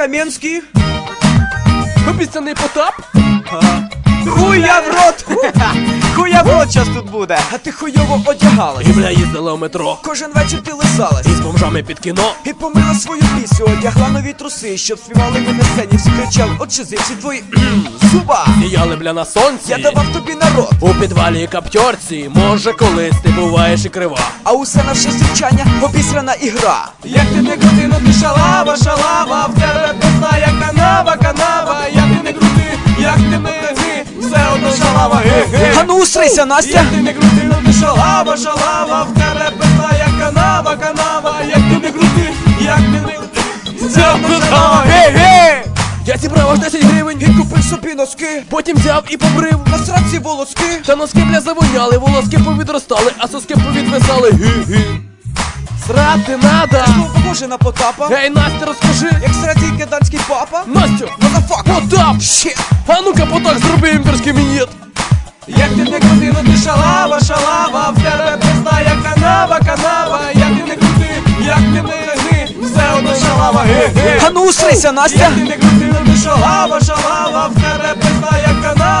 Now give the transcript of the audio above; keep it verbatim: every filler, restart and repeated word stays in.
Кам'янський. Обіцяний Потап? Хуя в рот! Хуя в рот час тут буде. А ти хуйово одягалась. І бля їздила в метро. Кожен вечір ти лизалась. І з бомжами під кіно. І помила свою пісню, одягла нові труси, щоб співали ми на сцені. Всі кричали, отже зипсі твої зуба. Сіяли бля на сонці. Я давав тобі народ. У підвалі і каптьорці. Може колись ти буваєш і крива. А усе наше звучання обісрана ігра. Як ти не крути, ну ти шалава, шалава. В тебе пизна, як канава, канава. Як ти не крути, як ти не ти, все одно шалава, ге-ге. А ну устрися, Настя. Як ти не крути, ну ти шалава, шалава. В тебе пизна, як канава, канава. Як ти не крути, як ти не ти, все одно шалава, ге-ге. Я зібрав аж десять гривень І купив собі носки. Потім взяв і побрив. На сраці волоски. Та носки бля завоняли, волоски повідростали, а соски повідвисали. Гі-гі. Срати надо. Знову похоже на Потапа. Ей, Настя, розкажи. Як сраці киданський папа. Настю, Мазафак. Потап. Щит. А ну-ка, Потап, зроби імперський мінет. Як ти не крути, ну ти шалава, шалава. В тебе пизна, як канава, канава. Як ти не крути, як ти не ти, все одно шалава, ге-ге. А ну устрися, Настя. Як ти не крути, ну ти шалава, шалава. В тебе пизна, як канава.